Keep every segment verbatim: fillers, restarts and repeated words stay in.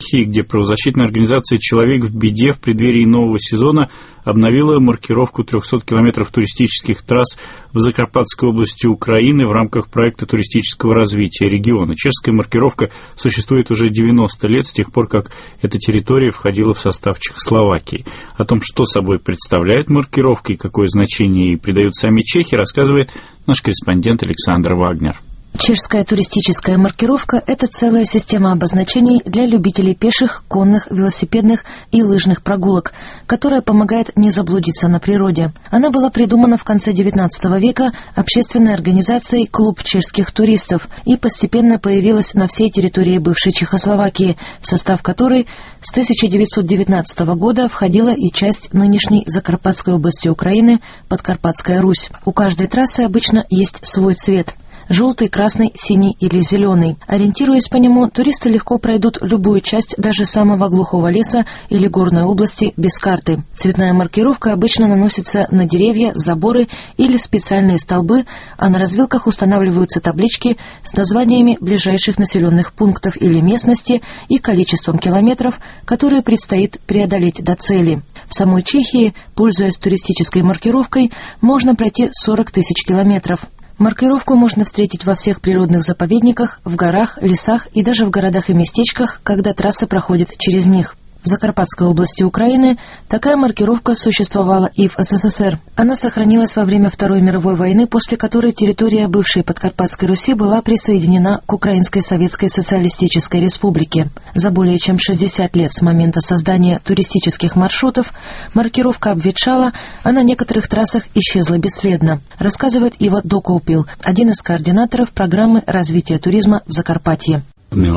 России, где правозащитная организация «Человек в беде» в преддверии нового сезона обновила маркировку трехсот километров туристических трасс в Закарпатской области Украины в рамках проекта туристического развития региона. Чешская маркировка существует уже девяносто лет, с тех пор, как эта территория входила в состав Чехословакии. О том, что собой представляет маркировка и какое значение ей придают сами чехи, рассказывает наш корреспондент Александр Вагнер. Чешская туристическая маркировка – это целая система обозначений для любителей пеших, конных, велосипедных и лыжных прогулок, которая помогает не заблудиться на природе. Она была придумана в конце девятнадцатого века общественной организацией «Клуб чешских туристов» и постепенно появилась на всей территории бывшей Чехословакии, в состав которой с тысяча девятьсот девятнадцатого года входила и часть нынешней Закарпатской области Украины – Подкарпатская Русь. У каждой трассы обычно есть свой цвет – желтый, красный, синий или зеленый. Ориентируясь по нему, туристы легко пройдут любую часть даже самого глухого леса или горной области без карты. Цветная маркировка обычно наносится на деревья, заборы или специальные столбы, а на развилках устанавливаются таблички с названиями ближайших населенных пунктов или местности и количеством километров, которые предстоит преодолеть до цели. В самой Чехии, пользуясь туристической маркировкой, можно пройти сорок тысяч километров. Маркировку можно встретить во всех природных заповедниках, в горах, лесах и даже в городах и местечках, когда трасса проходит через них. В Закарпатской области Украины такая маркировка существовала и в СССР. Она сохранилась во время Второй мировой войны, после которой территория бывшей Подкарпатской Руси была присоединена к Украинской Советской Социалистической Республике. За более чем шестьдесят лет с момента создания туристических маршрутов маркировка обветшала, а на некоторых трассах исчезла бесследно, рассказывает Иво Докоупил, один из координаторов программы развития туризма в Закарпатье. Мы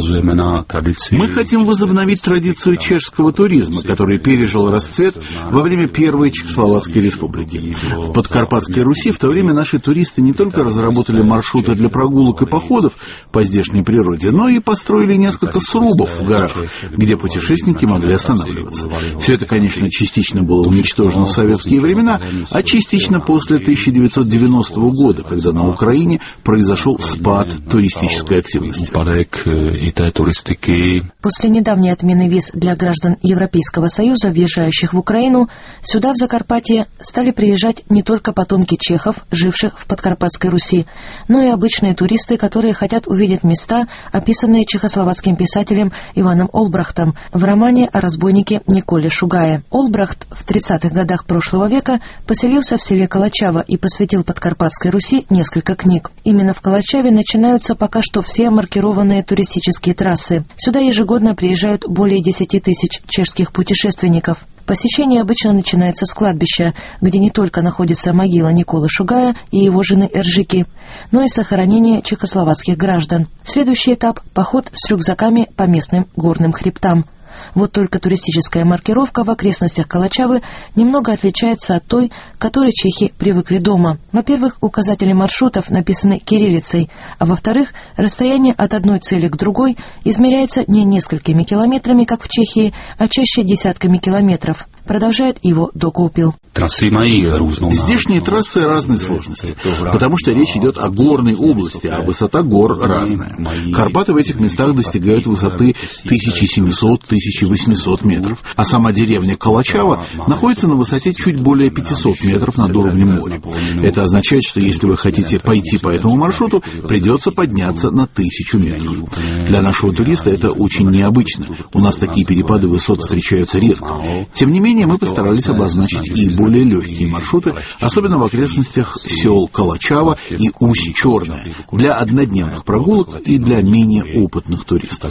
хотим возобновить традицию чешского туризма, который пережил расцвет во время Первой Чехословацкой республики. В Подкарпатской Руси в то время наши туристы не только разработали маршруты для прогулок и походов по здешней природе, но и построили несколько срубов в горах, где путешественники могли останавливаться. Все это, конечно, частично было уничтожено в советские времена, а частично после тысяча девятьсот девяностого года, когда на Украине произошел спад туристической активности. После недавней отмены виз для граждан Европейского Союза, въезжающих в Украину, сюда, в Закарпатье, стали приезжать не только потомки чехов, живших в Подкарпатской Руси, но и обычные туристы, которые хотят увидеть места, описанные чехословацким писателем Иваном Олбрахтом в романе о разбойнике Николе Шугае. Олбрахт в тридцатых годах прошлого века поселился в селе Калачава и посвятил Подкарпатской Руси несколько книг. Именно в Калачаве начинаются пока что все маркированные туристические трассы. Сюда ежегодно приезжают более десяти тысяч чешских путешественников. Посещение обычно начинается с кладбища, где не только находится могила Николы Шугая и его жены Эржики, но и захоронение чехословацких граждан. Следующий этап – поход с рюкзаками по местным горным хребтам. Вот только туристическая маркировка в окрестностях Калачавы немного отличается от той, к которой чехи привыкли дома. Во-первых, указатели маршрутов написаны кириллицей, а во-вторых, расстояние от одной цели к другой измеряется не несколькими километрами, как в Чехии, а чаще десятками километров. Продолжает Иво Докоупил. Здешние трассы разной сложности, потому что речь идет о горной области, а высота гор разная. Карпаты в этих местах достигают высоты тысяча семьсот — тысяча восемьсот метров, а сама деревня Калачава находится на высоте чуть более пятисот метров над уровнем моря. Это означает, что если вы хотите пойти по этому маршруту, придется подняться на тысячу метров. Для нашего туриста это очень необычно. У нас такие перепады высот встречаются редко. Тем не менее, мы постарались обозначить и более легкие маршруты, особенно в окрестностях сел Калачава и Усть-Черная, для однодневных прогулок и для менее опытных туристов.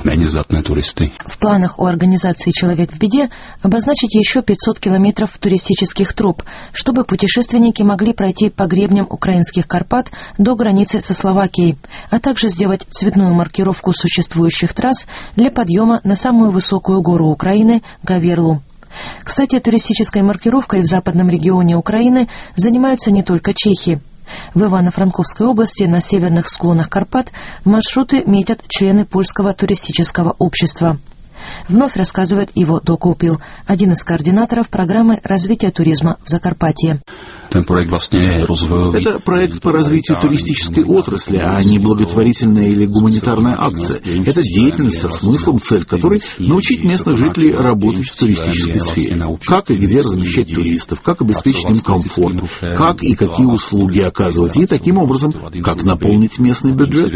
В планах у организации «Человек в беде» обозначить еще пятьсот километров туристических троп, чтобы путешественники могли пройти по гребням украинских Карпат до границы со Словакией, а также сделать цветную маркировку существующих трасс для подъема на самую высокую гору Украины – Гаверлу. Кстати, туристической маркировкой в западном регионе Украины занимаются не только чехи. В Ивано-Франковской области на северных склонах Карпат маршруты метят члены польского туристического общества. Вновь рассказывает Иво Докоупил, один из координаторов программы развития туризма в Закарпатье. Это проект по развитию туристической отрасли, а не благотворительная или гуманитарная акция. Это деятельность со смыслом, цель которой – научить местных жителей работать в туристической сфере. Как и где размещать туристов, как обеспечить им комфорт, как и какие услуги оказывать, и таким образом, как наполнить местный бюджет.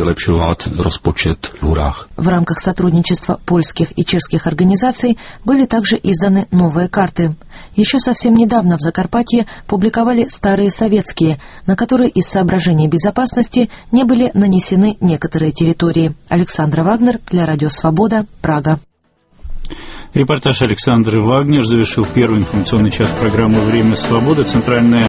В рамках сотрудничества польских и чешских организаций были также изданы новые карты. Еще совсем недавно в Закарпатье публиковали старые советские, на которые из соображений безопасности не были нанесены некоторые территории. Александра Вагнер для Радио Свобода, Прага. Репортаж Александры Вагнер завершил первый информационный час программы «Время свободы». Центральная